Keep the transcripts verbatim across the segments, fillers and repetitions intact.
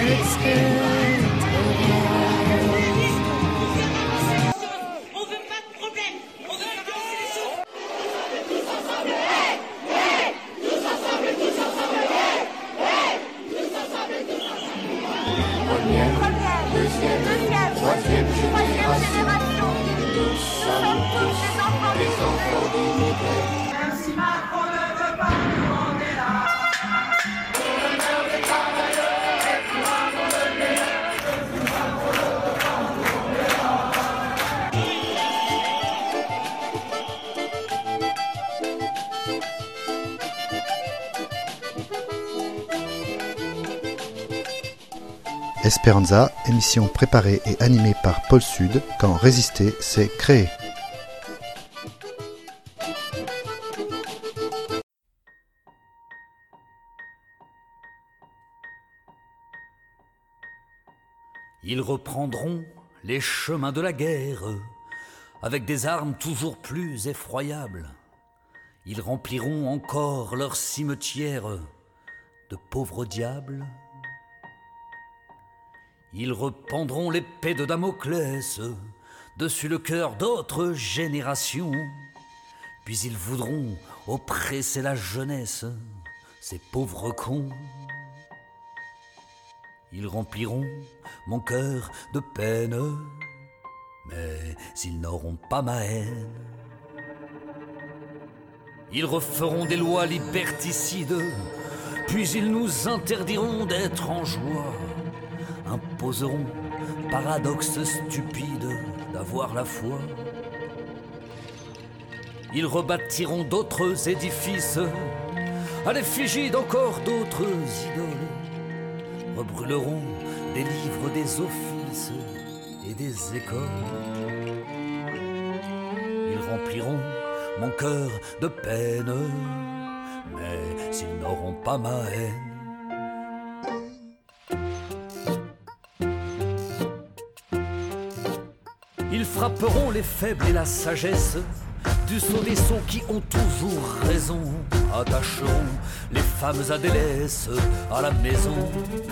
Esperanza, émission préparée et animée par Pôle Sud, quand Résister s'est créé. Ils reprendront les chemins de la guerre, avec des armes toujours plus effroyables. Ils rempliront encore leurs cimetières de pauvres diables. Ils rependront l'épée de Damoclès dessus le cœur d'autres générations. Puis ils voudront oppresser la jeunesse, ces pauvres cons. Ils rempliront mon cœur de peine, mais ils n'auront pas ma haine. Ils referont des lois liberticides, puis ils nous interdiront d'être en joie. Imposeront, paradoxe stupide, d'avoir la foi. Ils rebâtiront d'autres édifices, à l'effigie d'encore d'autres idoles. Rebrûleront des livres, des offices et des écoles. Ils rempliront mon cœur de peine, mais ils n'auront pas ma haine. Ils frapperont les faibles et la sagesse du sceau des sons qui ont toujours raison. Attacheront les femmes à des laisses à la maison.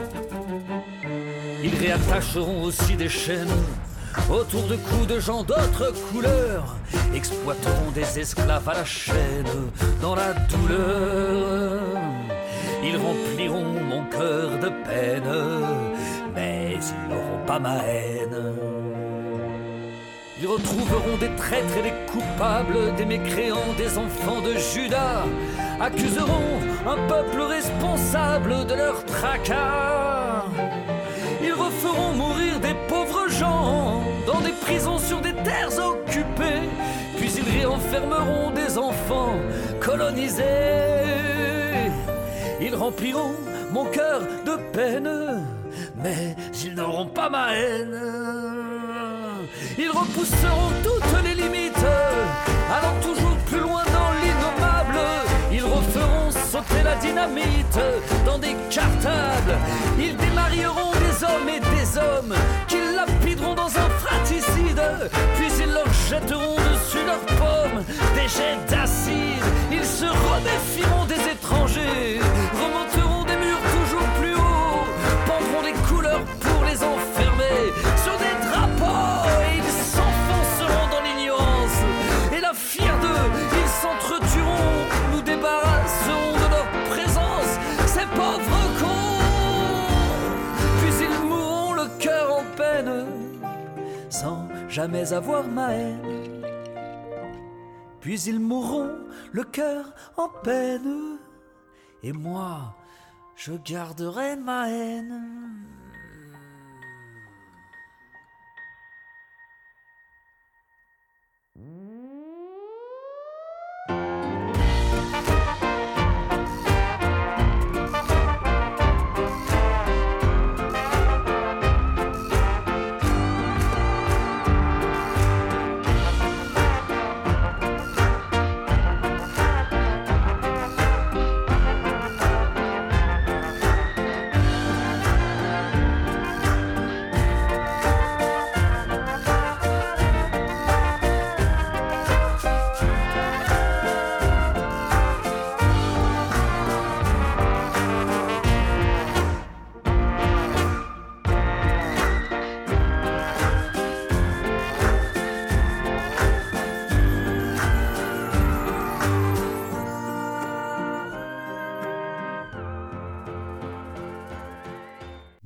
Ils réattacheront aussi des chaînes autour de coups de gens d'autres couleurs. Exploiteront des esclaves à la chaîne dans la douleur. Ils rempliront mon cœur de peine, mais ils n'auront pas ma haine. Ils retrouveront des traîtres et des coupables, des mécréants, des enfants de Judas. Accuseront un peuple responsable de leur tracas. Ils referont mourir des pauvres gens dans des prisons sur des terres occupées. Puis ils réenfermeront des enfants colonisés. Ils rempliront mon cœur de peine, mais ils n'auront pas ma haine. Ils repousseront toutes les limites, allant toujours plus loin dans l'innommable. Ils referont sauter la dynamite dans des cartables. Ils démarieront des hommes et des hommes qu'ils lapideront dans un fratricide. Puis ils leur jetteront dessus leurs pommes des jets d'acide. Ils se reméfieront des étrangers, remonteront des murs toujours plus hauts, pendront des couleurs pour les enfermer sur des drapeaux. Et ils s'enfonceront dans l'ignorance, et la fière d'eux, ils s'entretueront. Nous débarrasserons de leur présence ces pauvres cons. Puis ils mourront le cœur en peine, sans jamais avoir ma haine. Puis ils mourront le cœur en peine, et moi, je garderai ma haine.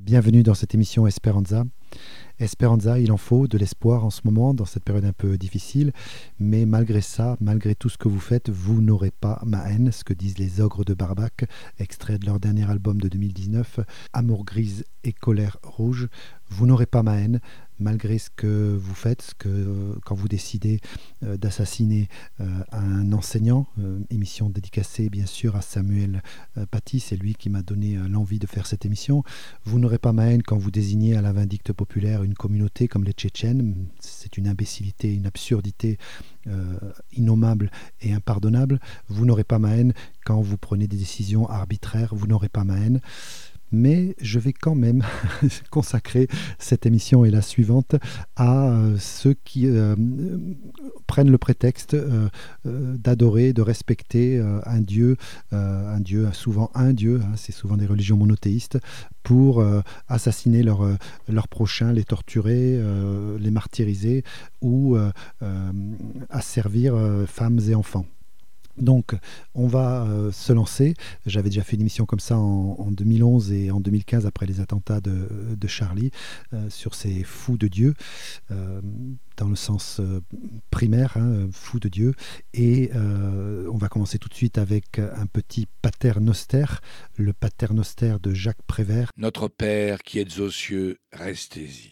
Bienvenue dans cette émission Esperanza. Esperanza, il en faut de l'espoir en ce moment, dans cette période un peu difficile, mais malgré ça, malgré tout ce que vous faites, vous n'aurez pas ma haine, ce que disent les Ogres de Barbac, extrait de leur dernier album de deux mille dix-neuf, Amour grise et colère rouge. Vous n'aurez pas ma haine, malgré ce que vous faites, ce que, euh, quand vous décidez euh, d'assassiner euh, un enseignant, euh, émission dédicacée bien sûr à Samuel euh, Paty, c'est lui qui m'a donné euh, l'envie de faire cette émission. Vous n'aurez pas ma haine quand vous désignez à la vindicte populaire une communauté comme les Tchétchènes. C'est une imbécilité, une absurdité euh, innommable et impardonnable. Vous n'aurez pas ma haine quand vous prenez des décisions arbitraires. Vous n'aurez pas ma haine. Mais je vais quand même consacrer cette émission et la suivante à euh, ceux qui euh, prennent le prétexte euh, euh, d'adorer, de respecter euh, un Dieu, euh, un Dieu, souvent un Dieu, hein, c'est souvent des religions monothéistes, pour euh, assassiner leurs euh, leur prochains, les torturer, euh, les martyriser ou euh, euh, asservir euh, femmes et enfants. Donc, on va euh, se lancer. J'avais déjà fait une émission comme ça en, en deux mille onze et en deux mille quinze, après les attentats de, de Charlie, euh, sur ces fous de Dieu, euh, dans le sens euh, primaire, hein, fous de Dieu. Et euh, on va commencer tout de suite avec un petit paternoster, le paternoster de Jacques Prévert. Notre Père qui êtes aux cieux, restez-y.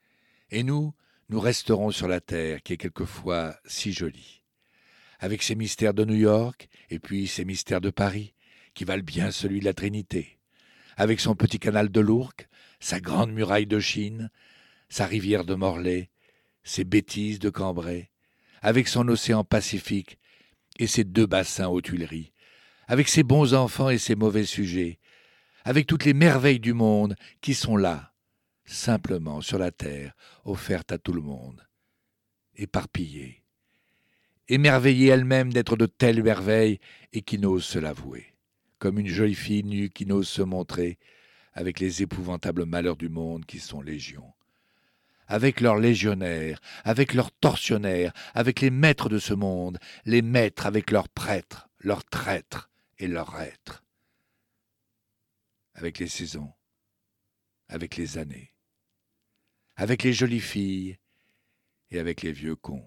Et nous, nous resterons sur la terre qui est quelquefois si jolie. Avec ses mystères de New York, et puis ses mystères de Paris, qui valent bien celui de la Trinité, avec son petit canal de l'Ourcq, sa grande muraille de Chine, sa rivière de Morlaix, ses bêtises de Cambrai, avec son océan Pacifique et ses deux bassins aux Tuileries, avec ses bons enfants et ses mauvais sujets, avec toutes les merveilles du monde qui sont là, simplement sur la terre, offertes à tout le monde, éparpillées. Émerveillée elle-même d'être de telles merveilles et qui n'ose se l'avouer, comme une jolie fille nue qui n'ose se montrer, avec les épouvantables malheurs du monde qui sont légions, avec leurs légionnaires, avec leurs tortionnaires, avec les maîtres de ce monde, les maîtres avec leurs prêtres, leurs traîtres et leurs êtres, avec les saisons, avec les années, avec les jolies filles et avec les vieux cons,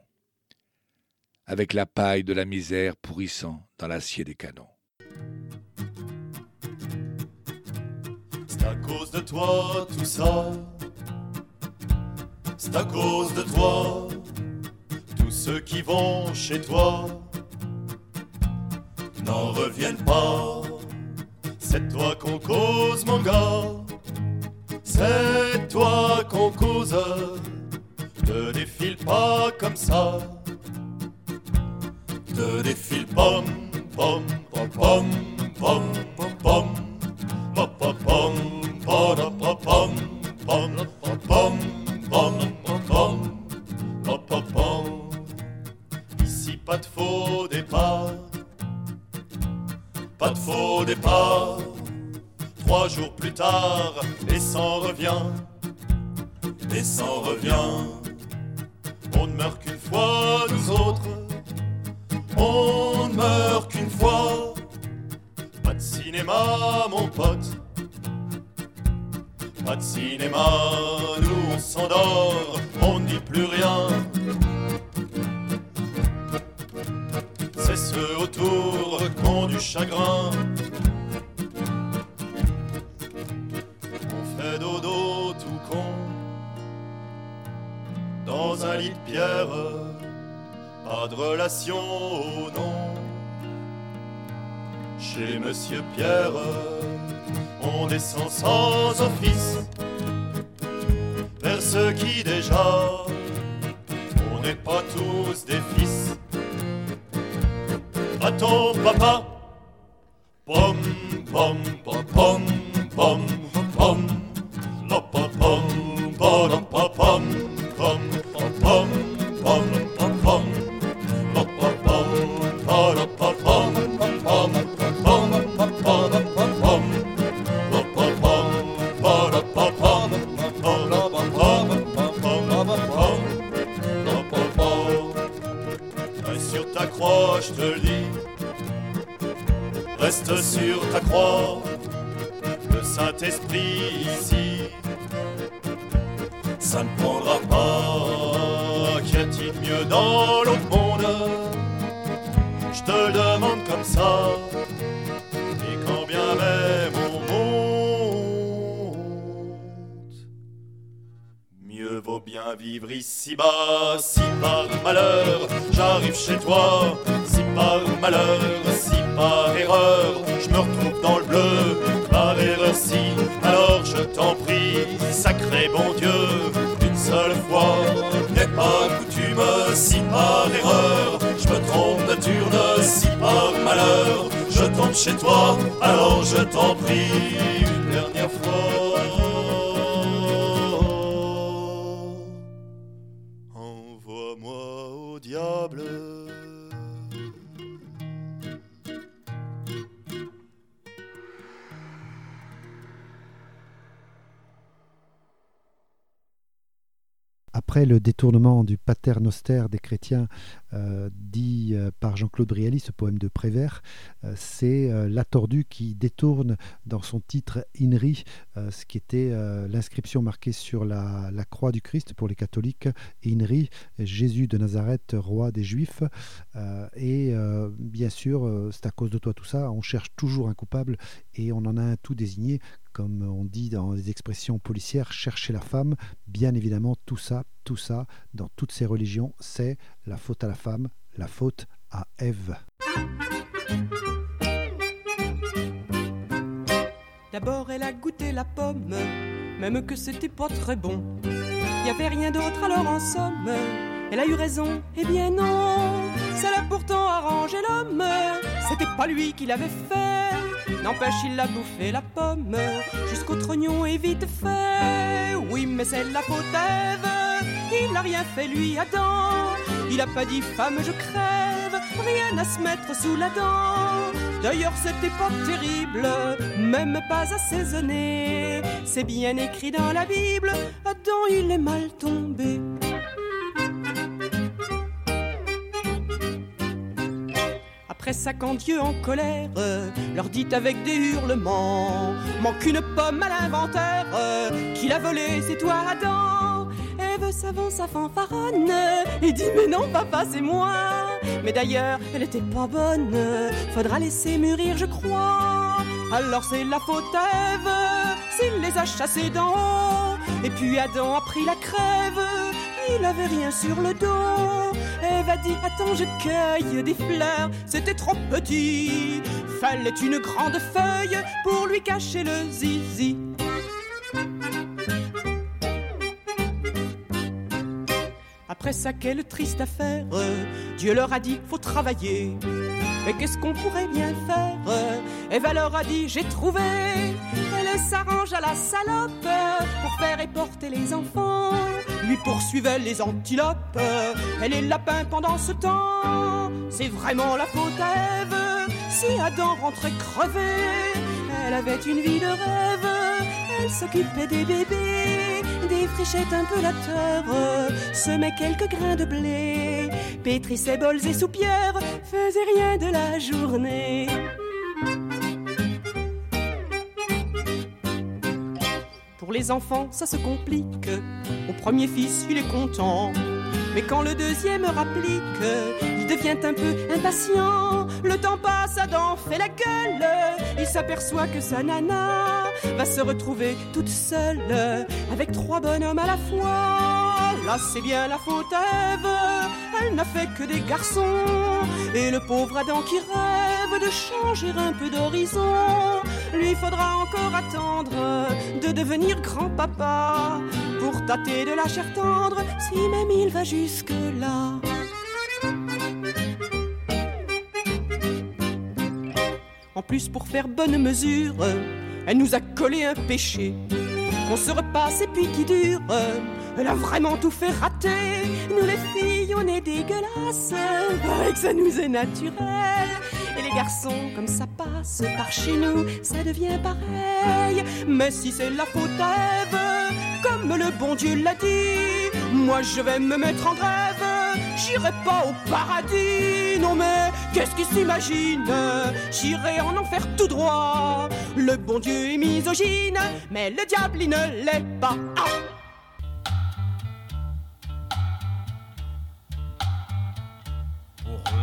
avec la paille de la misère pourrissant dans l'acier des canons. C'est à cause de toi tout ça, c'est à cause de toi, tous ceux qui vont chez toi n'en reviennent pas. C'est toi qu'on cause mon gars, c'est toi qu'on cause, ne défile pas comme ça. Te défile pom pom pom pom pom pom pom pom pom pom pom pom pom pom. Ici pas de faux départ, pas de faux départ. Trois jours plus tard, et s'en revient, et s'en revient. On ne meurt qu'une fois, nous autres. On ne meurt qu'une fois. Pas de cinéma, mon pote. Pas de cinéma, nous on s'endort, on ne dit plus rien. C'est ceux autour qui ont du chagrin. On fait dodo tout con dans un lit de pierre. Pas de relation au nom. Chez Monsieur Pierre, on descend sans office vers ceux qui déjà, on n'est pas tous des fils. À ton papa, pom pom pom pom pom pom, la pom pom pom pom pom pom pom pom pom pom. Sur ta croix, je te le dis, reste sur ta croix, le Saint-Esprit ici ça ne prendra pas. Qu'y a-t-il de mieux dans l'autre monde? Je te le demande comme ça. Et quand bien même on monte, mieux vaut bien vivre ici-bas. Si par malheur j'arrive chez toi, si par malheur, si par erreur je me retrouve dans le bleu, par erreur si, alors je t'en prie, sacré bon Dieu, une seule fois n'est pas coutume. Si par erreur je me trompe de turne, si par malheur je tombe chez toi, alors je t'en prie, une dernière fois, envoie-moi au diable. Après le détournement du Pater Noster des chrétiens euh, dit euh, par Jean-Claude Brialy, ce poème de Prévert, euh, c'est euh, La Tordue qui détourne dans son titre Inri, euh, ce qui était euh, l'inscription marquée sur la, la croix du Christ pour les catholiques, Inri, Jésus de Nazareth, roi des Juifs. Euh, et euh, bien sûr, euh, c'est à cause de toi tout ça, on cherche toujours un coupable et on en a un tout désigné. Comme on dit dans les expressions policières, chercher la femme, bien évidemment, tout ça, tout ça, dans toutes ces religions, c'est la faute à la femme, la faute à Ève. D'abord, elle a goûté la pomme, même que c'était pas très bon. Y avait rien d'autre alors en somme, elle a eu raison, eh bien non. Ça l'a pourtant arrangé l'homme, c'était pas lui qui l'avait fait. N'empêche, il a bouffé la pomme jusqu'au trognon et vite fait. Oui, mais c'est la faute d'Ève, il n'a rien fait lui Adam. Il a pas dit femme je crève, rien à se mettre sous la dent. D'ailleurs c'était pas terrible, même pas assaisonné. C'est bien écrit dans la Bible, Adam il est mal tombé. Après ça, quand Dieu en colère leur dit avec des hurlements, manque une pomme à l'inventaire, qui l'a volée, c'est toi Adam. Ève s'avance à fanfaronne et dit mais non papa c'est moi. Mais d'ailleurs elle était pas bonne, faudra laisser mûrir je crois. Alors c'est la faute à Ève s'il les a chassés d'en haut. Et puis Adam a pris la crève, il avait rien sur le dos. Ève a dit attends je cueille des fleurs, c'était trop petit. Fallait une grande feuille pour lui cacher le zizi. Après ça quelle triste affaire, Dieu leur a dit faut travailler. Mais qu'est-ce qu'on pourrait bien faire? Ève leur a dit j'ai trouvé. Elle s'arrange à la salope pour faire et porter les enfants. Lui poursuivait les antilopes et les lapins pendant ce temps. C'est vraiment la faute à Ève si Adam rentrait crevé. Elle avait une vie de rêve, elle s'occupait des bébés, défrichait un peu la terre, semait quelques grains de blé, pétrissait bols et soupières, faisait rien de la journée. Pour les enfants, ça se complique. Au premier fils, il est content. Mais quand le deuxième rapplique, il devient un peu impatient. Le temps passe, Adam fait la gueule. Il s'aperçoit que sa nana va se retrouver toute seule avec trois bonhommes à la fois. Là, c'est bien la faute à Ève. Elle n'a fait que des garçons. Et le pauvre Adam qui rêve de changer un peu d'horizon, lui faudra encore attendre de devenir grand-papa pour tâter de la chair tendre, si même il va jusque-là. En plus, pour faire bonne mesure, elle nous a collé un péché qu'on se repasse et puis qui dure. Elle a vraiment tout fait rater. Nous les filles, on est dégueulasses, paraît que ça nous est naturel. Et les garçons, comme ça passe par chez nous, ça devient pareil. Mais si c'est la faute à Ève, comme le bon Dieu l'a dit, moi je vais me mettre en grève, j'irai pas au paradis. Non mais qu'est-ce qu'ils s'imaginent? J'irai en enfer tout droit. Le bon Dieu est misogyne, mais le diable il ne l'est pas. Ah!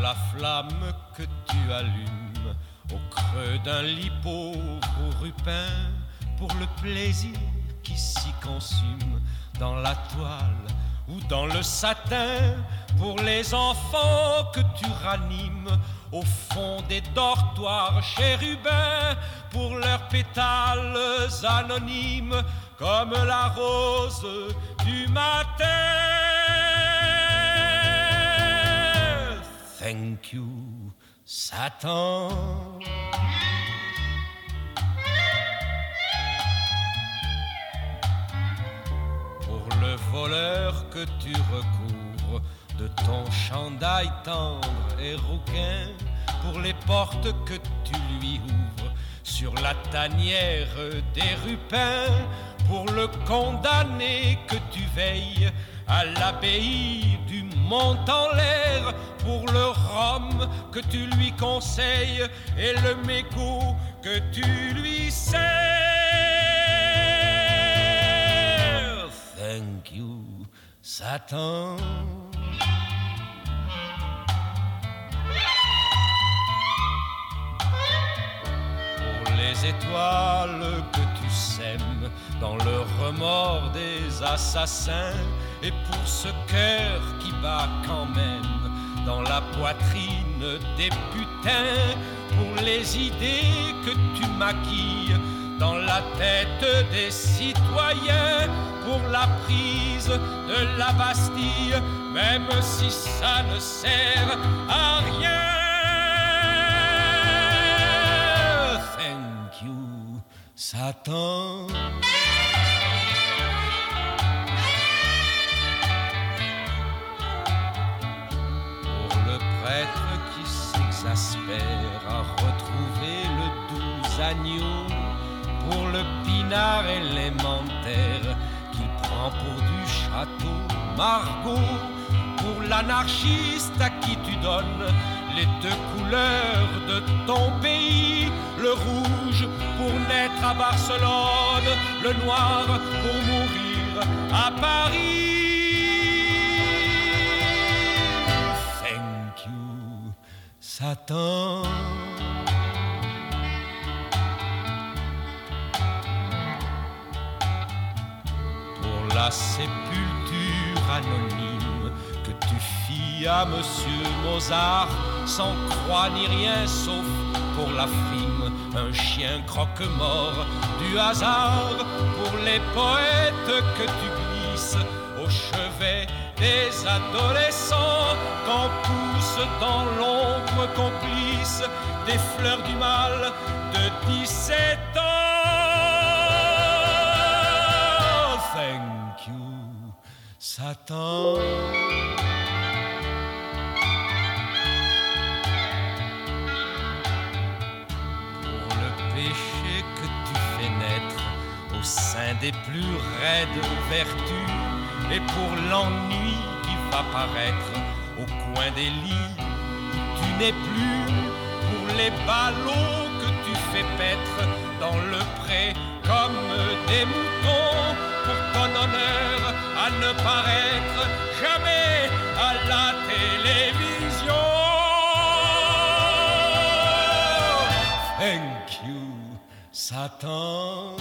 la flamme que tu allumes au creux d'un lit pauvre Rupin, pour le plaisir qui s'y consume dans la toile ou dans le satin, pour les enfants que tu ranimes au fond des dortoirs chérubins, pour leurs pétales anonymes comme la rose du matin. Thank you, Satan. Pour le voleur que tu recouvres de ton chandail tendre et rouquin, pour les portes que tu lui ouvres sur la tanière des Rupins, pour le condamné que tu veilles à l'abbaye du Mont en l'air, pour le rhum que tu lui conseilles et le mégot que tu lui sers. Thank you, Satan. Pour les étoiles que tu sèmes dans le remords des assassins, et pour ce cœur qui bat quand même dans la poitrine des putains, pour les idées que tu maquilles dans la tête des citoyens, pour la prise de la Bastille, même si ça ne sert à rien. Thank you, Satan. Qui s'exaspère à retrouver le doux agneau, pour le pinard élémentaire qu'il prend pour du château Margaux, pour l'anarchiste à qui tu donnes les deux couleurs de ton pays, le rouge pour naître à Barcelone, le noir pour mourir à Paris. Satan. Pour la sépulture anonyme que tu fis à Monsieur Mozart, sans croix ni rien sauf pour la frime, un chien croque-mort du hasard, pour les poètes que tu glisses au chevet des adolescents, quand poussent dans l'ombre complice des fleurs du mal de dix-sept ans. Thank you, Satan. Pour le péché que tu fais naître au sein des plus raides vertus, et pour l'ennui qui va paraître au coin des lits où tu n'es plus, pour les ballots que tu fais paître dans le pré comme des moutons, pour ton honneur à ne paraître jamais à la télévision. Thank you, Satan.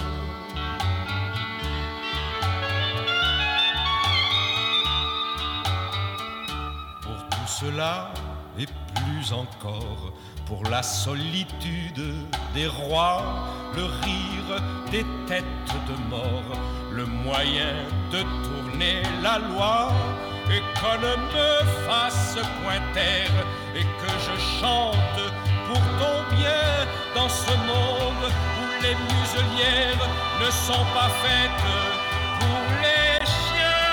Cela et plus encore, pour la solitude des rois, le rire des têtes de mort, le moyen de tourner la loi, et qu'on ne me fasse point taire, et que je chante pour ton bien dans ce monde où les muselières ne sont pas faites pour les chiens.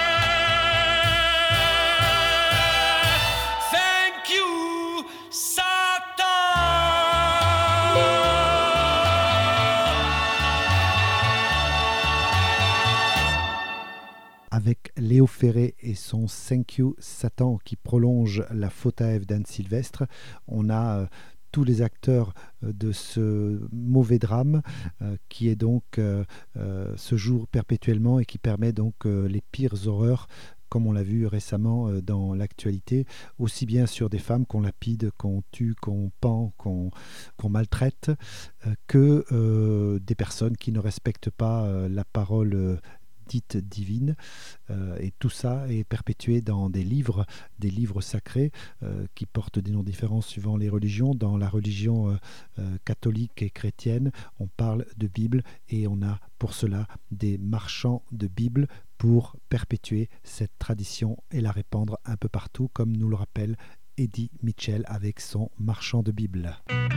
Avec Léo Ferré et son Thank You Satan qui prolonge la faute à Ève d'Anne Sylvestre, on a euh, tous les acteurs euh, de ce mauvais drame euh, qui est donc euh, euh, se joue perpétuellement et qui permet donc euh, les pires horreurs comme on l'a vu récemment euh, dans l'actualité, aussi bien sur des femmes qu'on lapide, qu'on tue, qu'on pend, qu'on, qu'on maltraite, euh, que euh, des personnes qui ne respectent pas euh, la parole euh, dite divine, euh, et tout ça est perpétué dans des livres, des livres sacrés euh, qui portent des noms différents suivant les religions. Dans la religion euh, euh, catholique et chrétienne, on parle de Bible et on a pour cela des marchands de Bible pour perpétuer cette tradition et la répandre un peu partout, comme nous le rappelle Eddie Mitchell avec son marchand de Bible.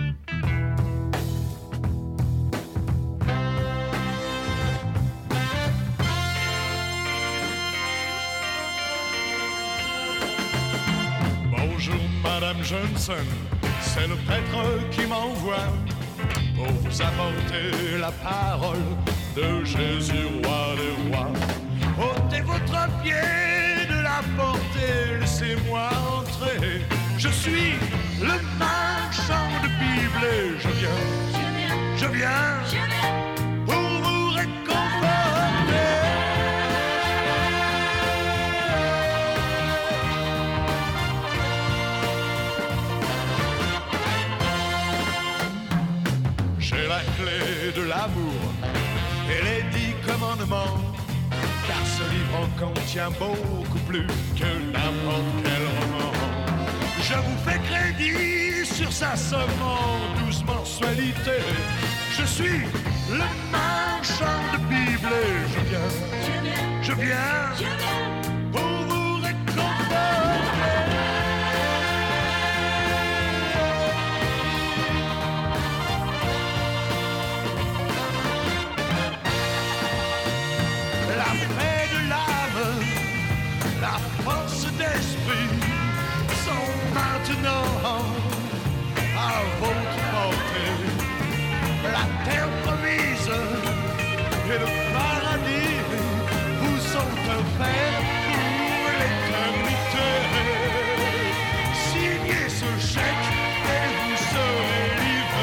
Bonjour Madame Johnson, c'est le prêtre qui m'envoie pour vous apporter la parole de Jésus, roi des rois. Ôtez votre pied de la porte et laissez-moi entrer. Je suis le marchand de Bible et je viens, je viens, je viens pour vous réconforter. J'ai la clé de l'amour et les dix commandements, car ce livre en contient beaucoup plus que n'importe quel roman. Je vous fais crédit sur sa somme en douze mensualités. Je suis le marchand de Bible et je viens, je viens pour vous réconforter. La paix de l'âme, la force d'esprit sont maintenant à votre portée. La terre promise et le paradis vous sont offerts pour l'éternité. Signez ce chèque et vous serez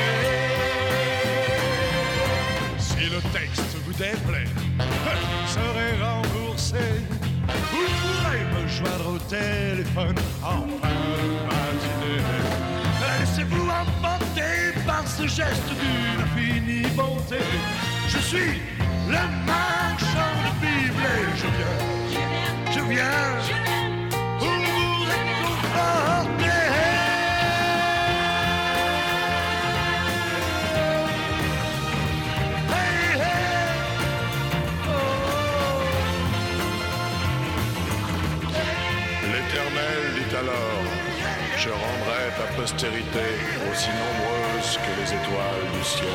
livré. Si le texte vous déplaît, vous serez remboursé. Vous pourrez me joindre au téléphone en fin de matinée. Laissez-vous emporter par ce geste d'une infinie bonté. Je suis le marchand de Bible et je viens, je viens pour vous réconforter. Hey, hey, oh. L'Éternel dit alors: je rendrai ta postérité aussi nombreuse que les étoiles du ciel.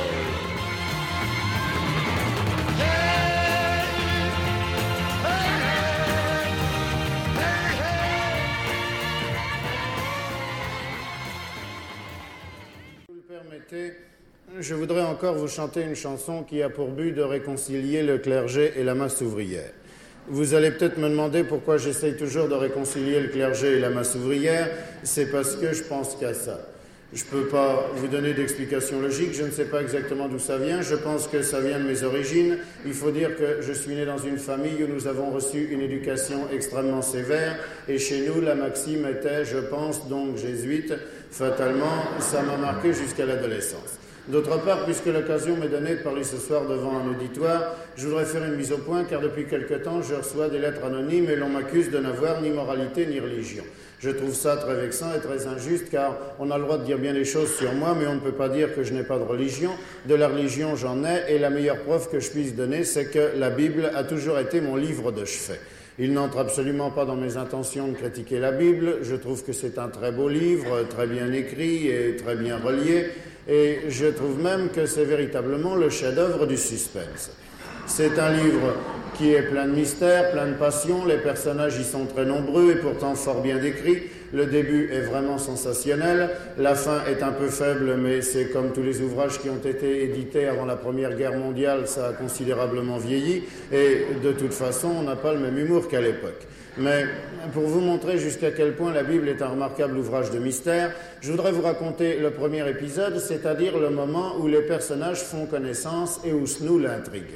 Si vous le permettez, je voudrais encore vous chanter une chanson qui a pour but de réconcilier le clergé et la masse ouvrière. Vous allez peut-être me demander pourquoi j'essaye toujours de réconcilier le clergé et la masse ouvrière. C'est parce que je pense qu'à ça. Je ne peux pas vous donner d'explication logique, je ne sais pas exactement d'où ça vient, je pense que ça vient de mes origines. Il faut dire que je suis né dans une famille où nous avons reçu une éducation extrêmement sévère, et chez nous, la maxime était, je pense, donc jésuite. Fatalement, ça m'a marqué jusqu'à l'adolescence. D'autre part, puisque l'occasion m'est donnée de parler ce soir devant un auditoire, je voudrais faire une mise au point, car depuis quelque temps, je reçois des lettres anonymes et l'on m'accuse de n'avoir ni moralité ni religion. Je trouve ça très vexant et très injuste, car on a le droit de dire bien des choses sur moi, mais on ne peut pas dire que je n'ai pas de religion. De la religion, j'en ai, et la meilleure preuve que je puisse donner, c'est que la Bible a toujours été mon livre de chevet. Il n'entre absolument pas dans mes intentions de critiquer la Bible. Je trouve que c'est un très beau livre, très bien écrit et très bien relié. Et je trouve même que c'est véritablement le chef-d'œuvre du suspense. C'est un livre qui est plein de mystères, plein de passion. Les personnages y sont très nombreux et pourtant fort bien décrits. Le début est vraiment sensationnel. La fin est un peu faible, mais c'est comme tous les ouvrages qui ont été édités avant la Première Guerre mondiale, ça a considérablement vieilli. Et de toute façon, on n'a pas le même humour qu'à l'époque. Mais pour vous montrer jusqu'à quel point la Bible est un remarquable ouvrage de mystère, je voudrais vous raconter le premier épisode, c'est-à-dire le moment où les personnages font connaissance et où se noue l'intrigue.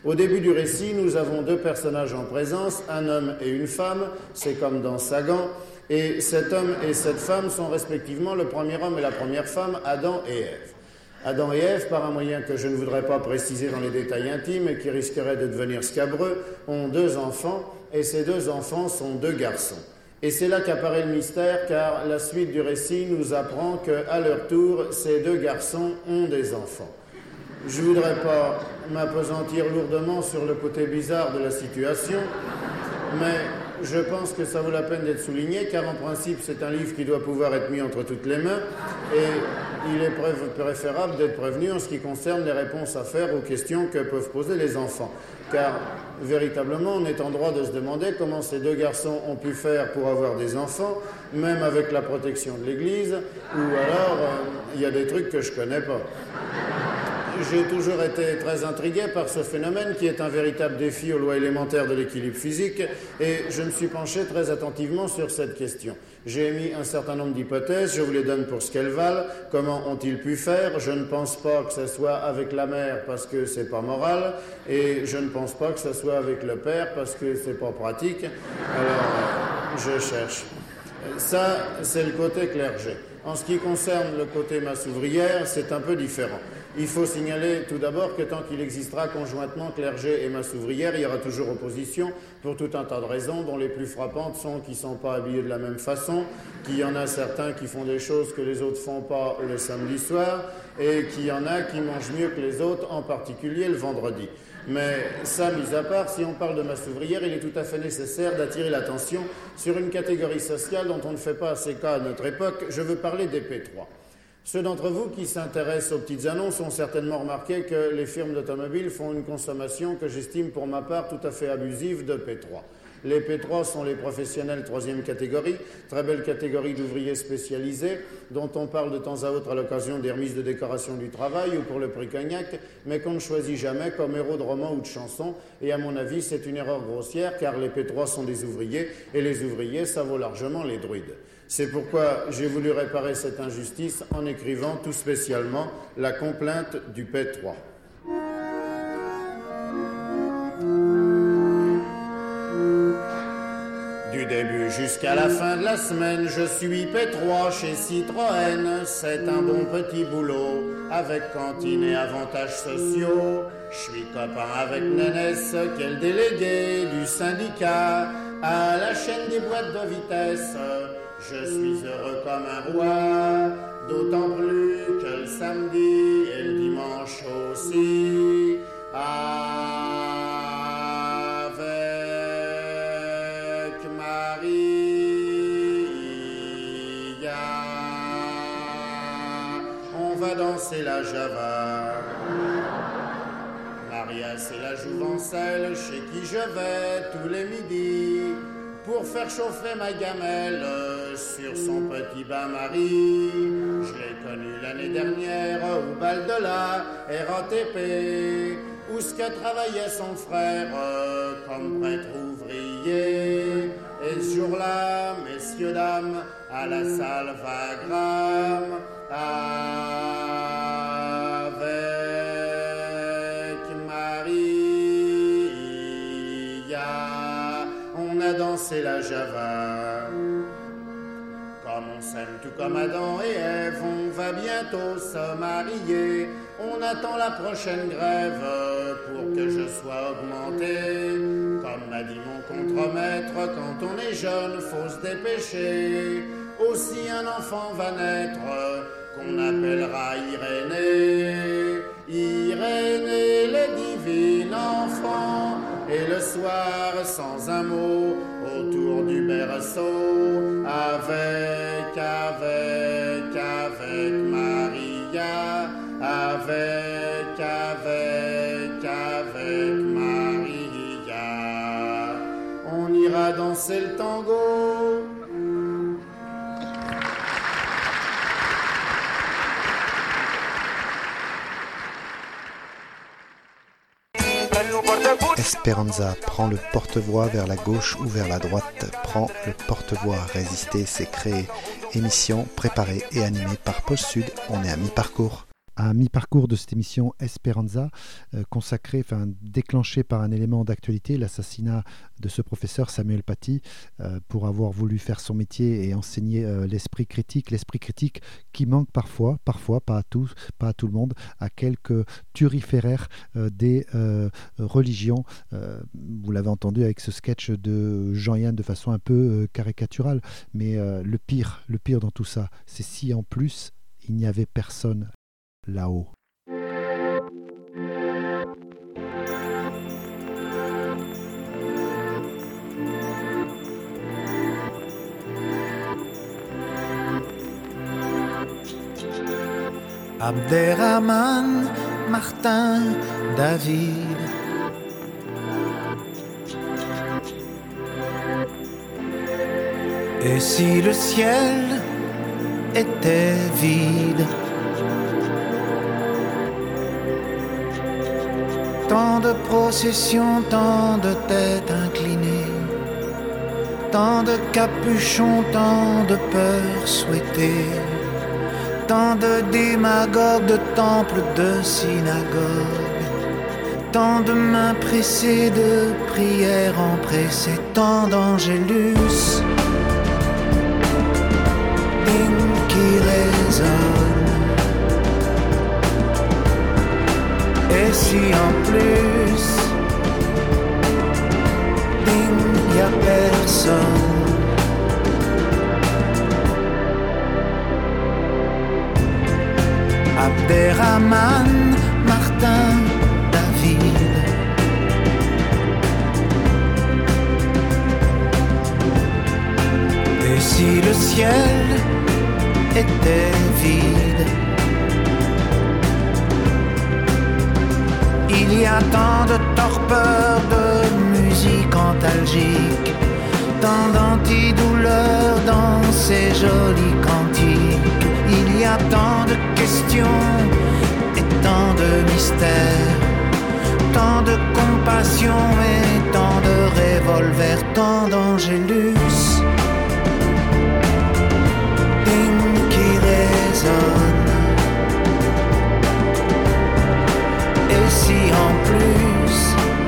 Au début du récit, nous avons deux personnages en présence, un homme et une femme, c'est comme dans Sagan, et cet homme et cette femme sont respectivement le premier homme et la première femme, Adam et Ève. Adam et Ève, par un moyen que je ne voudrais pas préciser dans les détails intimes et qui risquerait de devenir scabreux, ont deux enfants, et ces deux enfants sont deux garçons. Et c'est là qu'apparaît le mystère, car la suite du récit nous apprend qu'à leur tour, ces deux garçons ont des enfants. Je ne voudrais pas m'appesantir lourdement sur le côté bizarre de la situation, mais je pense que ça vaut la peine d'être souligné, car en principe, c'est un livre qui doit pouvoir être mis entre toutes les mains, et il est préférable d'être prévenu en ce qui concerne les réponses à faire aux questions que peuvent poser les enfants. Car, véritablement, on est en droit de se demander comment ces deux garçons ont pu faire pour avoir des enfants, même avec la protection de l'Église, ou alors, euh, il y a des trucs que je ne connais pas. J'ai toujours été très intrigué par ce phénomène qui est un véritable défi aux lois élémentaires de l'équilibre physique et je me suis penché très attentivement sur cette question. J'ai émis un certain nombre d'hypothèses, je vous les donne pour ce qu'elles valent. Comment ont-ils pu faire? Je ne pense pas que ce soit avec la mère parce que c'est pas moral et je ne pense pas que ce soit avec le père parce que c'est pas pratique. Alors, je cherche. Ça, c'est le côté clergé. En ce qui concerne le côté masse ouvrière, c'est un peu différent. Il faut signaler tout d'abord que tant qu'il existera conjointement clergé et masse ouvrière, il y aura toujours opposition pour tout un tas de raisons, dont les plus frappantes sont qu'ils ne sont pas habillés de la même façon, qu'il y en a certains qui font des choses que les autres ne font pas le samedi soir, et qu'il y en a qui mangent mieux que les autres, en particulier le vendredi. Mais ça, mis à part, si on parle de masse ouvrière, il est tout à fait nécessaire d'attirer l'attention sur une catégorie sociale dont on ne fait pas assez cas à notre époque. Je veux parler des P trois. Ceux d'entre vous qui s'intéressent aux petites annonces ont certainement remarqué que les firmes d'automobiles font une consommation que j'estime pour ma part tout à fait abusive de P trois. Les P trois sont les professionnels troisième catégorie, très belle catégorie d'ouvriers spécialisés, dont on parle de temps à autre à l'occasion des remises de décoration du travail ou pour le prix Cognac, mais qu'on ne choisit jamais comme héros de roman ou de chanson. Et à mon avis, c'est une erreur grossière, car les P trois sont des ouvriers, et les ouvriers, ça vaut largement les druides. C'est pourquoi j'ai voulu réparer cette injustice en écrivant tout spécialement la complainte du P trois. Du début jusqu'à la fin de la semaine, je suis P trois chez Citroën. C'est un bon petit boulot, avec cantine et avantages sociaux. Je suis copain avec Nénès, qui est le délégué du syndicat à la chaîne des boîtes de vitesse. Je suis heureux comme un roi, d'autant plus que le samedi et le dimanche aussi. Avec Maria, on va danser la java. Maria, c'est la jouvencelle chez qui je vais tous les midis pour faire chauffer ma gamelle sur son petit bain-marie. Je l'ai connue l'année dernière au bal de la R A T P, où ce que travaillait son frère comme prêtre ouvrier. Et ce jour-là, messieurs, dames, à la salle Wagram, avec Maria, on a dansé la java. Comme on s'aime tout comme Adam et Ève, on va bientôt se marier. On attend la prochaine grève pour que je sois augmenté. Comme m'a dit mon contremaître, quand on est jeune, faut se dépêcher. Aussi un enfant va naître qu'on appellera Irénée. Irénée, le divin enfant. Et le soir, sans un mot, autour du berceau, avec, avec, avec Maria, avec, avec, avec Maria, on ira danser le tango. Esperanza prend le porte-voix vers la gauche ou vers la droite. Prend le porte-voix. Résister, c'est créer. Émission préparée et animée par Pôle Sud. On est à mi-parcours. À mi-parcours de cette émission Esperanza, euh, consacrée, enfin déclenchée par un élément d'actualité, l'assassinat de ce professeur Samuel Paty, euh, pour avoir voulu faire son métier et enseigner euh, l'esprit critique, l'esprit critique qui manque parfois, parfois, pas à tous, pas à tout le monde, à quelques turiféraires euh, des euh, religions. Euh, vous l'avez entendu avec ce sketch de Jean-Yann de façon un peu euh, caricaturale, mais euh, le pire, le pire dans tout ça, c'est si en plus il n'y avait personne là-haut. Abderrahman, Martin, David. Et si le ciel était vide? Tant de processions, tant de têtes inclinées, tant de capuchons, tant de peurs souhaitées, tant de démagogues, de temples, de synagogues, tant de mains pressées, de prières empressées, tant d'angélus qui résonnent. Et si en plus, il n'y a personne, Abderrahman, Martin, David. Et si le ciel était vide? Il y a tant de torpeur, de musique antalgique, tant d'antidouleurs dans ces jolis cantiques. Il y a tant de questions et tant de mystères, tant de compassion et tant de revolvers, tant d'angélus qui résonnent. Et si en plus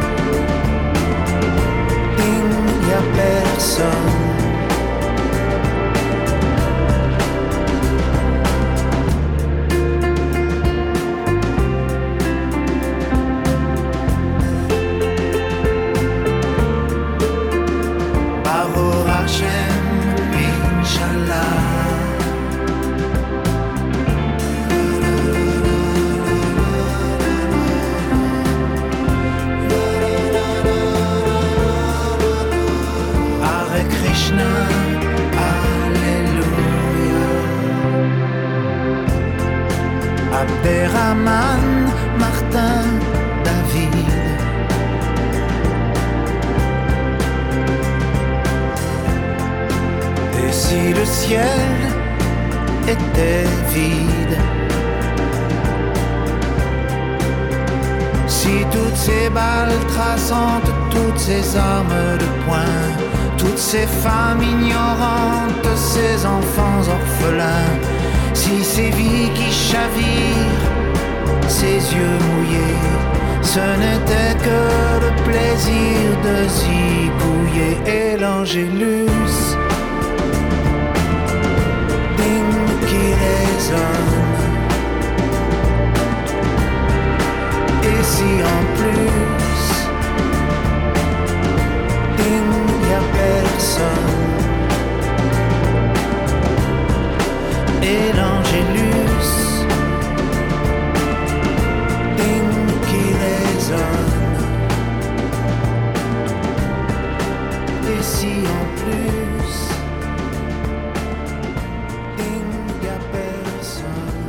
il n'y a personne, Baruch Hashem, Inshallah. Abderrahman, Martin, David. Et si le ciel était vide? Si toutes ces balles traçantes, toutes ces armes de poing, toutes ces femmes ignorantes, ces enfants orphelins, si ces vies qui chavirent, ces yeux mouillés, ce n'était que le plaisir de zigouiller. Et l'angélus ding qui résonne. Et si en plus il n'y a personne, et l'angélus ding qui résonne. Et si en plus il n'y a personne,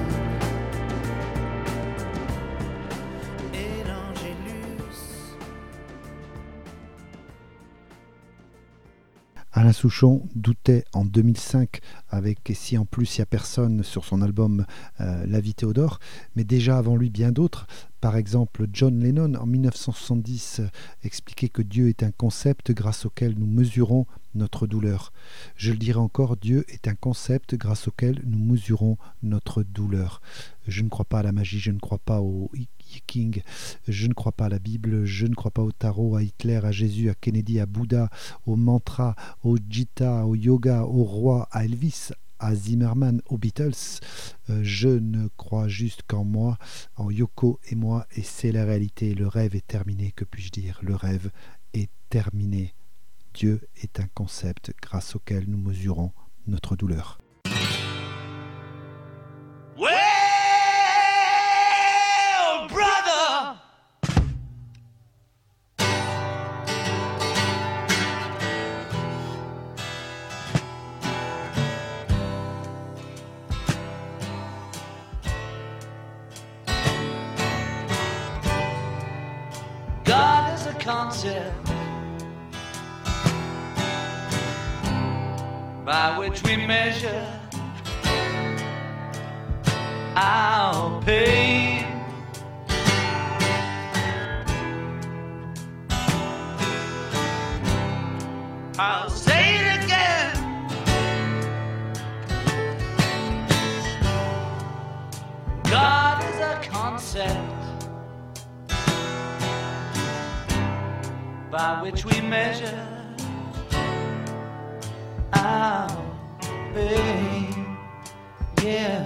et l'angélus. Alain Souchon doutait en deux mille cinq avec Si en plus il n'y a personne sur son album euh, La vie Théodore, mais déjà avant lui bien d'autres. Par exemple, John Lennon en dix-neuf cent soixante-dix euh, expliquait que Dieu est un concept grâce auquel nous mesurons notre douleur. Je le dirai encore, Dieu est un concept grâce auquel nous mesurons notre douleur. Je ne crois pas à la magie, je ne crois pas au King, je ne crois pas à la Bible, je ne crois pas au tarot, à Hitler, à Jésus, à Kennedy, à Bouddha, au mantra, au Gita, au yoga, au roi, à Elvis, à Zimmerman, aux Beatles. Euh, je ne crois juste qu'en moi, en Yoko et moi, et c'est la réalité. Le rêve est terminé, que puis-je dire? Le rêve est terminé. Dieu est un concept grâce auquel nous mesurons notre douleur. Well, brother, God is a concept by which we measure our pain. I'll say it again. God is a concept by which we measure our pain. Yeah.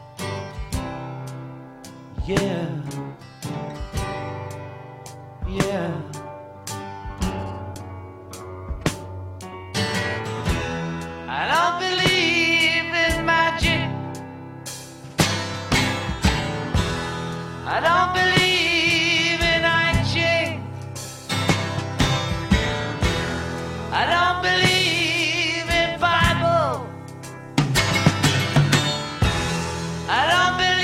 Yeah, yeah. I don't believe in magic. I don't believe in I Ching. I don't believe in Bible. I don't believe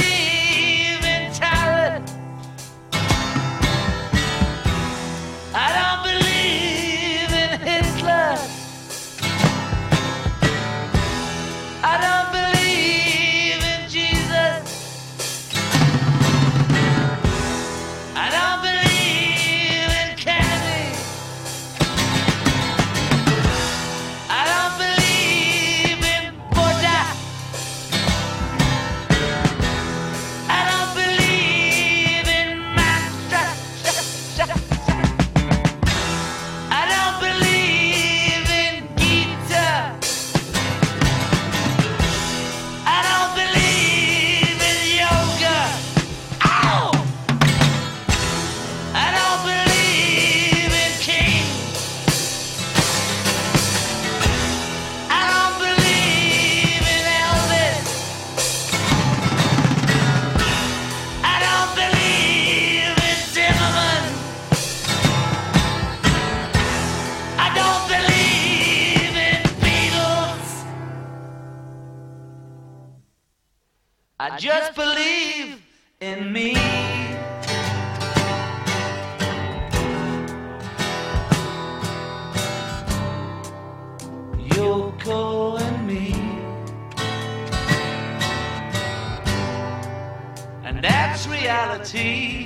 I just believe in me. Yoko and me. And that's reality.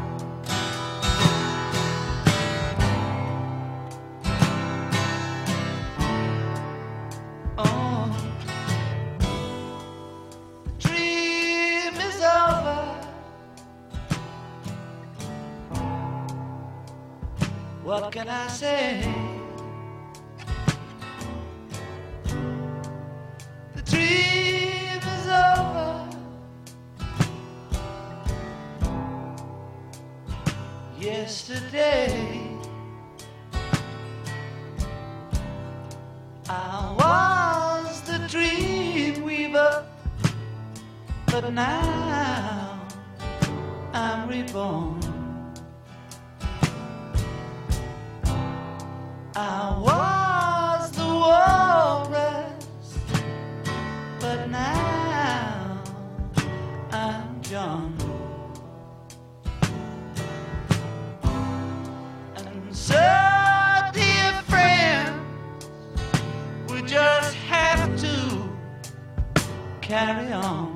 What can I say? The dream is over. Yesterday I was the dream weaver, but now I'm reborn. I was the walrus, but now I'm John. And so, dear friend, carry on.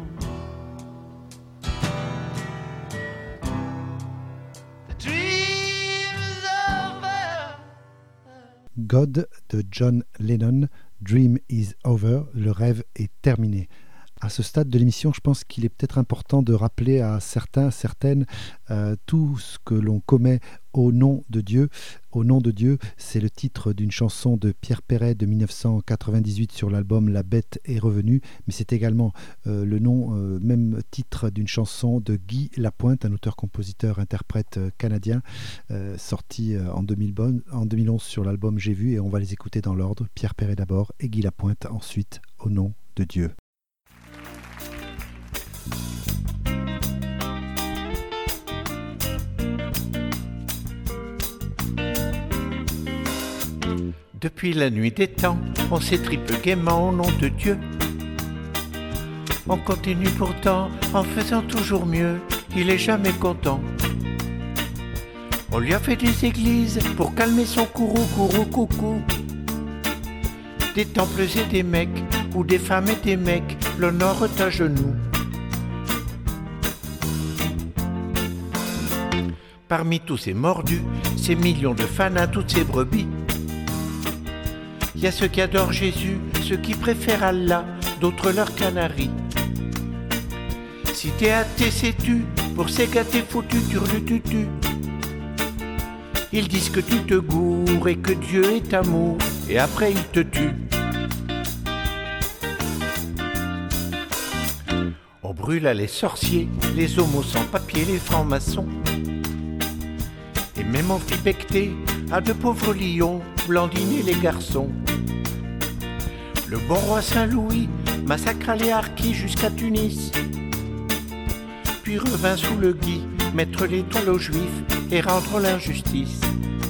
The dream is over. God de John Lennon, Dream is over, le rêve est terminé. À ce stade de l'émission, je pense qu'il est peut-être important de rappeler à certains, certaines, euh, tout ce que l'on commet au nom de Dieu. Au nom de Dieu, c'est le titre d'une chanson de Pierre Perret de dix-neuf cent quatre-vingt-dix-huit sur l'album La Bête est revenue, mais c'est également euh, le nom, euh, même titre d'une chanson de Guy Lapointe, un auteur-compositeur-interprète euh, canadien, euh, sorti euh, en, deux mille bon, en deux mille onze sur l'album J'ai vu, et on va les écouter dans l'ordre. Pierre Perret d'abord et Guy Lapointe ensuite, Au nom de Dieu. Depuis la nuit des temps, on s'étripe gaiement au nom de Dieu. On continue pourtant en faisant toujours mieux, il est jamais content. On lui a fait des églises pour calmer son courroux, courroux, coucou. Des temples et des mecs, où des femmes et des mecs l'honorent à genoux. Parmi tous ces mordus, ces millions de fanats, toutes ces brebis, il y a ceux qui adorent Jésus, ceux qui préfèrent Allah, d'autres leurs canaris. Si t'es athée, sais-tu, pour ces gâtés foutus, turlututu. Ils disent que tu te gourres et que Dieu est amour, et après ils te tuent. On brûle à les sorciers, les homos sans papier, les francs-maçons. Et même on fit becter à de pauvres lions, blandiner les garçons. Le bon roi Saint-Louis massacra les harkis jusqu'à Tunis, puis revint sous le gui mettre l'étoile aux juifs et rendre l'injustice.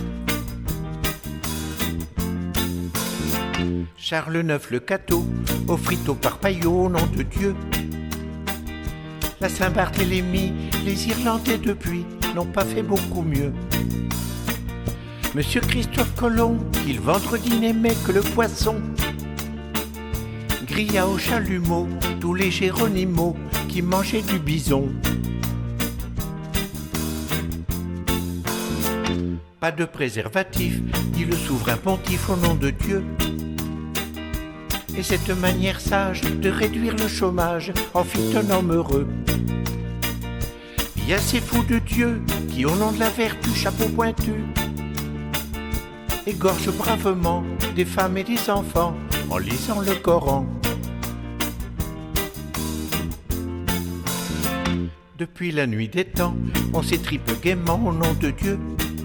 Charles neuf le cateau offrit au parpaillot au nom de Dieu. La Saint-Barthélemy, les Irlandais depuis n'ont pas fait beaucoup mieux. Monsieur Christophe Colomb, qu'il vendredi n'aimait que le poisson, grilla au chalumeau tous les Géronimaux qui mangeaient du bison. Pas de préservatif, dit le souverain pontife au nom de Dieu. Et cette manière sage de réduire le chômage en fit un homme heureux. Il y a ces fous de Dieu qui, au nom de la vertu, chapeau pointu, égorgent bravement des femmes et des enfants en lisant le Coran. Depuis la nuit des temps, on s'étripe gaiement au nom de Dieu.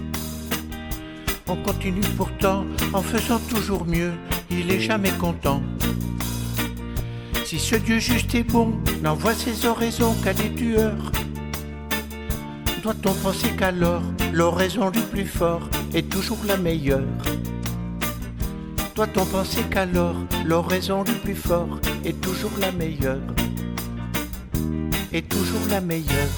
On continue pourtant en faisant toujours mieux, il est jamais content. Si ce Dieu juste est bon, n'envoie ses oraisons qu'à des tueurs, doit-on penser qu'alors l'oraison du plus fort est toujours la meilleure? Doit-on penser qu'alors l'oraison du plus fort est toujours la meilleure? Est toujours la meilleure.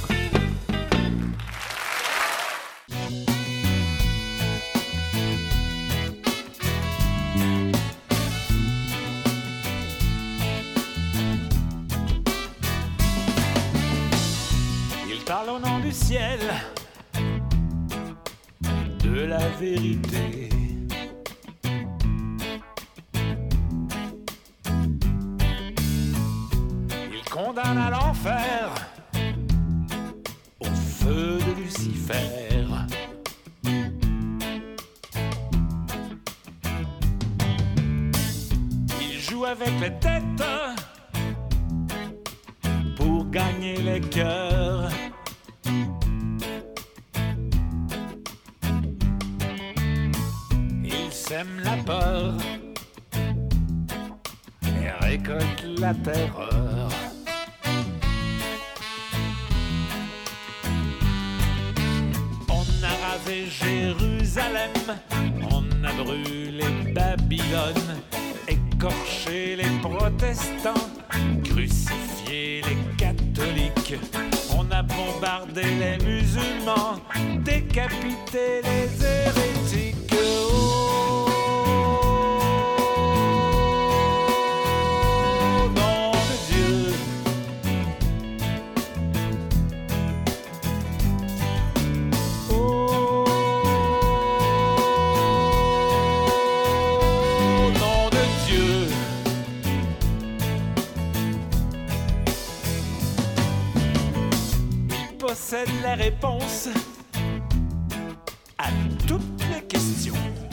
Il parle au nom du ciel, de la vérité. Il condamne à l'enfer, au feu de Lucifer. Il joue avec les têtes pour gagner les cœurs. Il sème la peur et récolte la terreur. On a rasé Jérusalem, on a brûlé Babylone, écorché les protestants, crucifié les catholiques. On a bombardé les musulmans, décapité les hérétiques. Au nom de Dieu, possède les réponses à toutes les questions.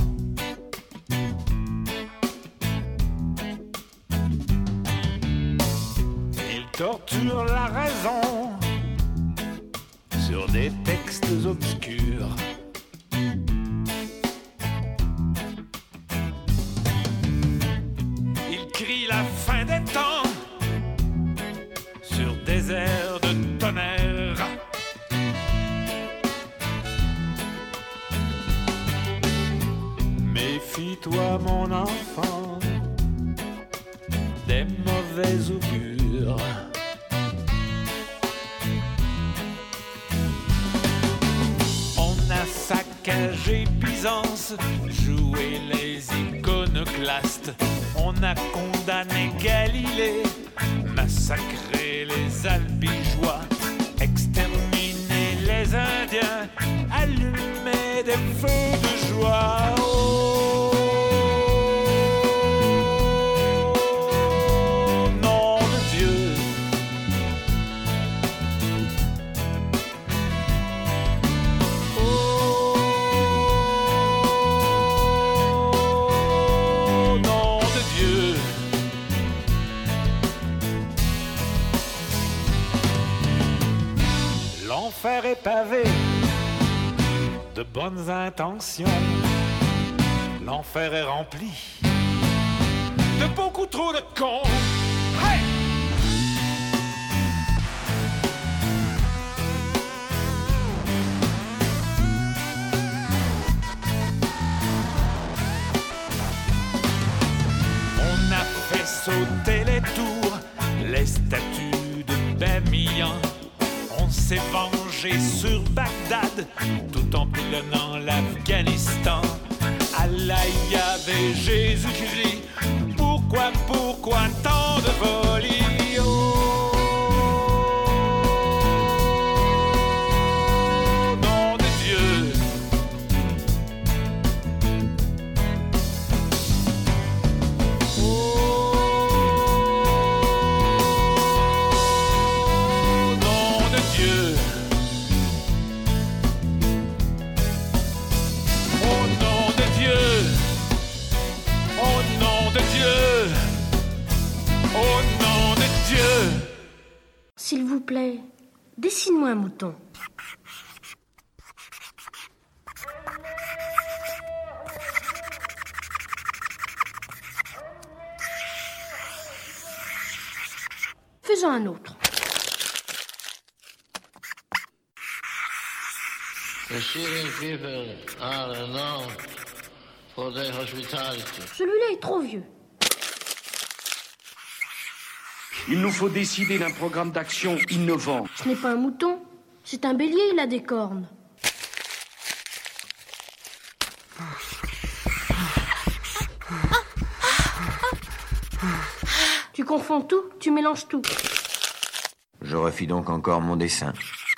Il torture la raison sur des textes obscurs. Il crie la fin des temps sur des airs de tonnerre. Méfie-toi mon enfant des mauvais augures. On a saccagé Byzance, joué les iconoclastes. On a condamné Galilée, massacré les albigeois, exterminé les Indiens, allumé des feux de joie. Oh, nom de Dieu. Oh, nom de Dieu. L'enfer est pavé de bonnes intentions. L'enfer est rempli de beaucoup trop de cons. Hey! On a fait sauter les tours, les statues de Bamiyan. On s'est vengé sur Bagdad, tout en pilonnant l'Afghanistan. Allah y avait Jésus-Christ, pourquoi, pourquoi tant de folie? Oh, nom de Dieu. S'il vous plaît, dessine-moi un mouton. Fais-en un autre. Celui-là est trop vieux. Il nous faut décider d'un programme d'action innovant. Ce n'est pas un mouton, c'est un bélier, il a des cornes. Tu confonds tout, tu mélanges tout. Je refis donc encore mon dessin.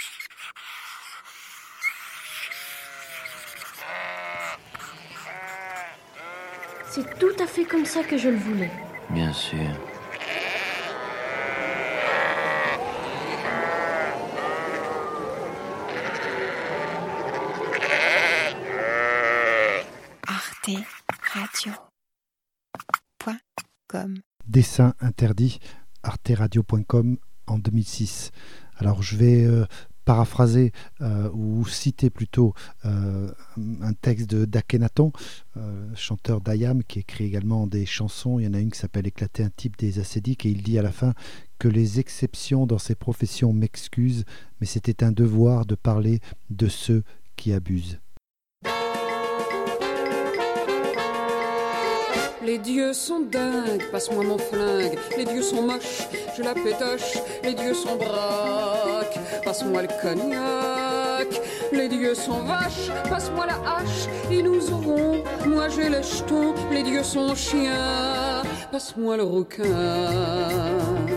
C'est tout à fait comme ça que je le voulais. Bien sûr. radio point com. Dessin interdit, arteradio point com en deux mille six. Alors je vais euh, paraphraser euh, ou citer plutôt euh, un texte de d'Akhenaton, euh, chanteur d'Ayam, qui écrit également des chansons. Il y en a une qui s'appelle Éclater un type des ascédiques, et il dit à la fin que les exceptions dans ces professions m'excusent, mais c'était un devoir de parler de ceux qui abusent. Les dieux sont dingues, passe-moi mon flingue. Les dieux sont moches, je la pétoche. Les dieux sont braques, passe-moi le cognac. Les dieux sont vaches, passe-moi la hache. Ils nous auront, moi j'ai les jetons. Les dieux sont chiens, passe-moi le rouquin.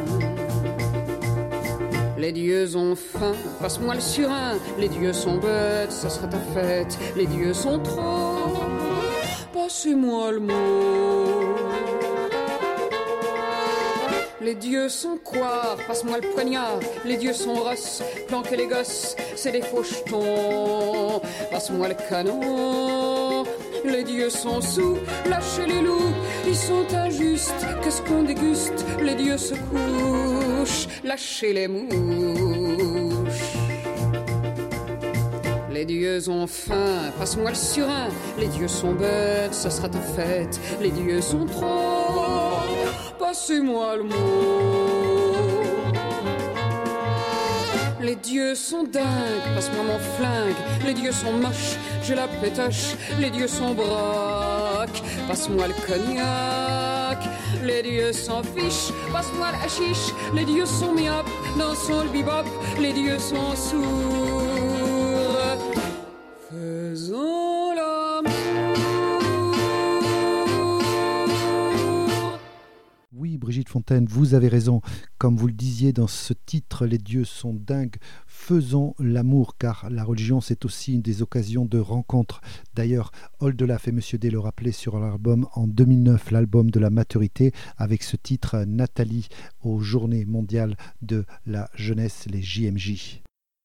Les dieux ont faim, passe-moi le surin. Les dieux sont bêtes, ça sera ta fête. Les dieux sont trop, passez-moi le mot. Les dieux sont quoi? Passe-moi le poignard. Les dieux sont Ross, planquer les gosses, c'est des fauchetons. Passe-moi le canon. Les dieux sont sous, lâchez les loups, ils sont injustes. Qu'est-ce qu'on déguste? Les dieux se couchent, lâchez les mouches. Les dieux ont faim, passe-moi le surin. Les dieux sont bêtes, ça sera ta fête. Les dieux sont trop, passez-moi le mot. Les dieux sont dingues, passe-moi mon flingue. Les dieux sont moches, j'ai la pétoche. Les dieux sont braques, passe-moi le cognac. Les dieux s'en fichent, passe-moi le hashish. Les dieux sont myopes, dansons le bebop. Les dieux sont sourds, faisons l'amour. Oui, Brigitte Fontaine, vous avez raison. Comme vous le disiez dans ce titre, les dieux sont dingues. Faisons l'amour, car la religion, c'est aussi une des occasions de rencontre. D'ailleurs, Oldelaf et Monsieur D le rappelaient sur l'album en deux mille neuf, l'album de la maturité, avec ce titre Nathalie aux Journées mondiales de la jeunesse, les J M J.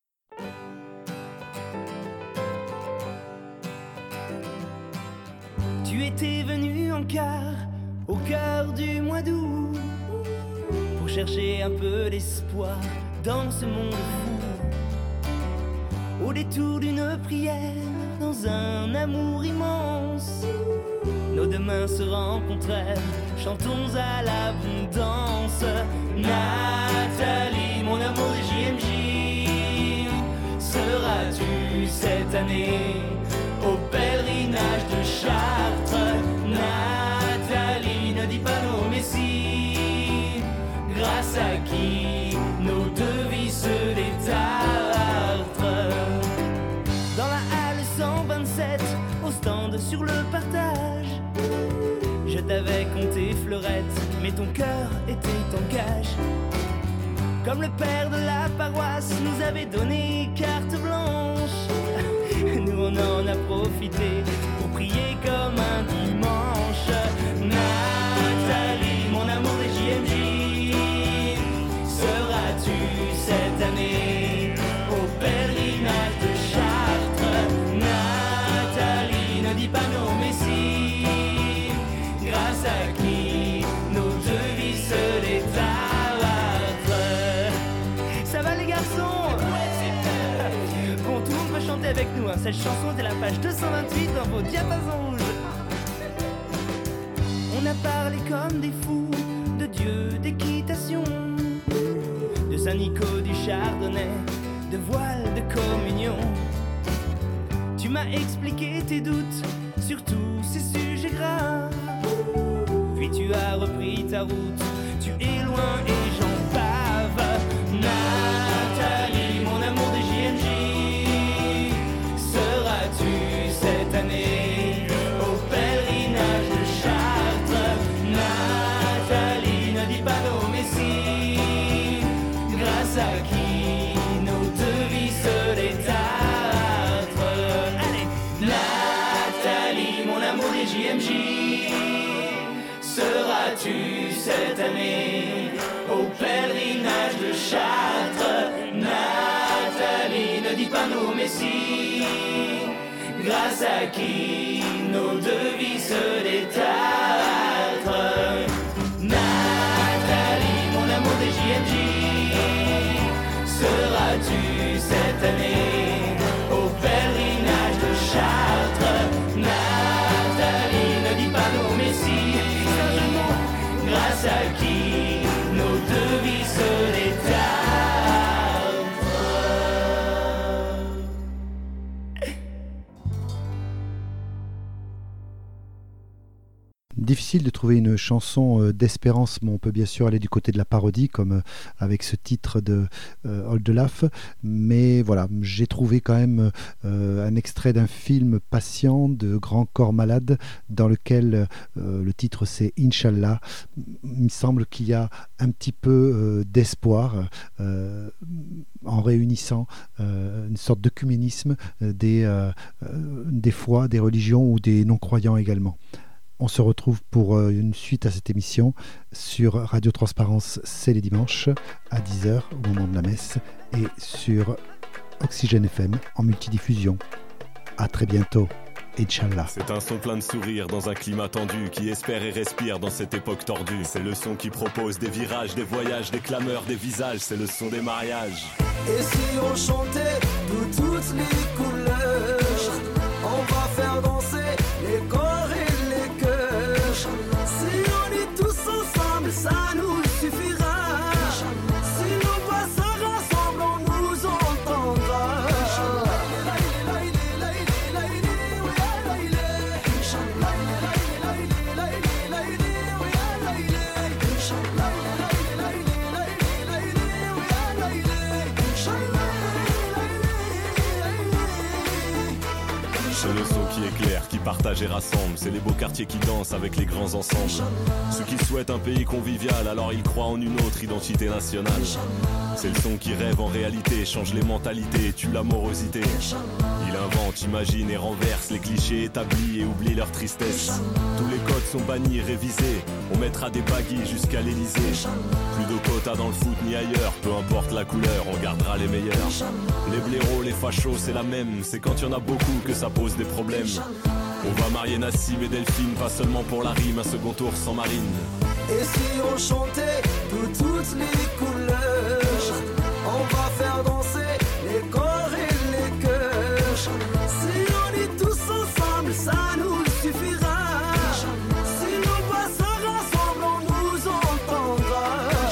Tu étais venu en quart au cœur du mois d'août pour chercher un peu d'espoir dans ce monde fou. Au détour d'une prière, dans un amour immense, nos deux mains se rencontrèrent, chantons à l'abondance. Nathalie, mon amour des J M J, seras-tu cette année au pèlerinage de Chartres? Nathalie, ne dis pas non mais si, grâce à qui nos deux vies se détartrent. Dans la halle cent vingt-sept, au stand sur le partage, je t'avais compté fleurette, mais ton cœur était en cage. Comme le père de la paroisse nous avait donné carte blanche, nous on en a profité pour prier comme un dimanche. Nathalie, mon amour des J M J, seras-tu cette année au pèlerinage de Chartres? Nathalie, ne dis pas non mais si, grâce à qui nos deux vies se détartrent. Ça va les garçons? Bon, tout le monde peut chanter avec nous, hein. Cette chanson est à la page deux cent vingt-huit dans vos diapasons rouges. On a parlé comme des fous de Dieu, d'équitation, de Saint-Nico, du Chardonnay, de voile, de communion. Tu m'as expliqué tes doutes sur tous ces sujets graves, puis tu as repris ta route, tu es loin et j'en bave. Nathalie, mon amour des J M J, seras-tu cette année au pèlerinage de Chartres? Nathalie, ne dis pas non mais si, grâce à qui nos deux vies se détartrent. Allez, Nathalie, mon amour des J M J, seras-tu cette année au pèlerinage de Chartres? Nathalie, ne dis pas non mais si, grâce à qui nos deux vies se détartrent. Nathalie, mon amour des J M J, seras-tu cette année au pèlerinage de Chartres? Nathalie, ne dis pas non mais si, grâce à qui nos deux vies se détartrent. Difficile de trouver une chanson d'espérance, mais on peut bien sûr aller du côté de la parodie, comme avec ce titre de euh, Oldelaf. Mais voilà, j'ai trouvé quand même euh, un extrait d'un film Patient de Grand Corps Malade, dans lequel euh, le titre c'est Inch'Allah. Il me semble qu'il y a un petit peu euh, d'espoir euh, en réunissant euh, une sorte d'œcuménisme des, euh, euh, des foi, des religions ou des non-croyants également. On se retrouve pour une suite à cette émission sur Radio Transparence, c'est les dimanches à dix heures au moment de la messe et sur Oxygène F M en multidiffusion. À très bientôt. Inch'Allah. C'est un son plein de sourires dans un climat tendu qui espère et respire dans cette époque tordue. C'est le son qui propose des virages, des voyages, des clameurs, des visages. C'est le son des mariages. Et si on chantait de toutes les couleurs, on va faire danser les corps et les cœurs. Si on est tous ensemble, ça nous suffira. Si nos voix se rassemblent, on nous entendra. C'est le son qui éclaire, qui partage et rassemble. C'est les beaux quartiers qui dansent avec les grands ensembles. Ceux qui souhaitent un pays convivial, alors ils croient en une autre identité nationale. C'est le son qui rêve en réalité, change les mentalités, tue l'amorosité. Il invente, imagine et renverse les clichés établis et oublie leur tristesse. Tous les codes sont bannis, révisés. On mettra des baguilles jusqu'à l'Elysée. Plus de quotas dans le foot ni ailleurs, peu importe la couleur, on gardera les meilleurs. Les blaireaux, les fachos, c'est la même. C'est quand il y en a beaucoup que ça pose des problèmes. On va marier Nassim et Delphine, pas seulement pour la rime, un second tour sans Marine. Et si on chantait de toutes les couleurs, on va faire danser les corps et les cœurs. Si on est tous ensemble, ça nous suffira. Si nos voix se rassemblent, on nous entendra.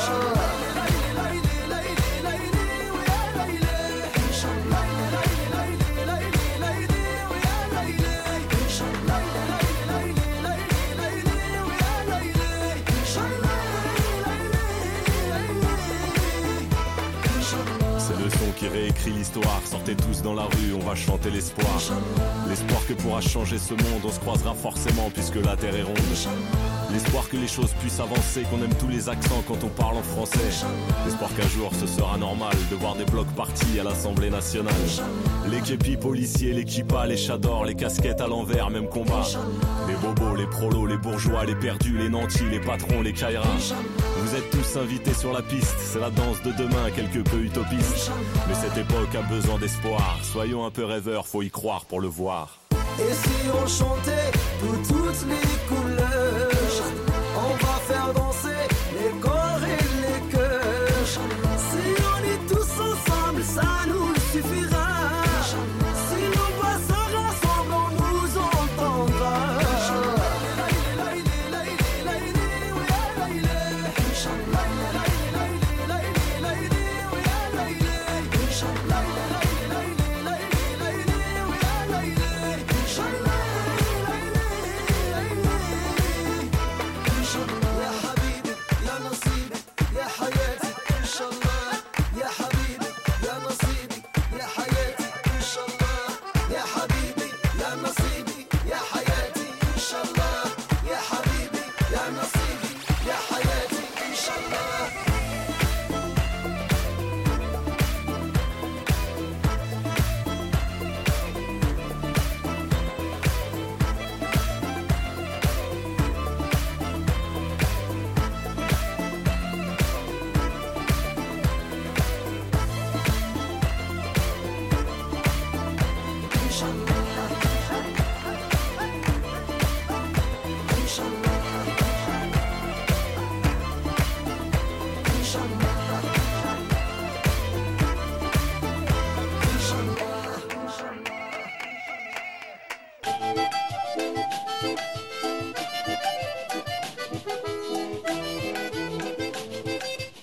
Qui réécrit l'histoire, sortez tous dans la rue, on va chanter l'espoir. L'espoir que pourra changer ce monde, on se croisera forcément puisque la terre est ronde. L'espoir que les choses puissent avancer, qu'on aime tous les accents quand on parle en français. L'espoir qu'un jour ce sera normal de voir des blocs partis à l'Assemblée nationale. Les képis policiers, les kippas, les chadors, les casquettes à l'envers, même combat. Les bobos, les prolos, les bourgeois, les perdus, les nantis, les patrons, les kairas. Vous êtes tous invités sur la piste, c'est la danse de demain, quelque peu utopiste. Mais cette époque a besoin d'espoir, soyons un peu rêveurs, faut y croire pour le voir. Et si on chantait de toutes les couleurs, on va faire danser les corps et les cœurs. Si on est tous ensemble, ça nous suffira. Si nos voix se rassemblent, on nous entendra.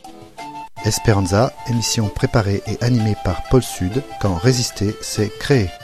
Esperanza, émission préparée et animée par Paul Sud, quand Résister s'est créé.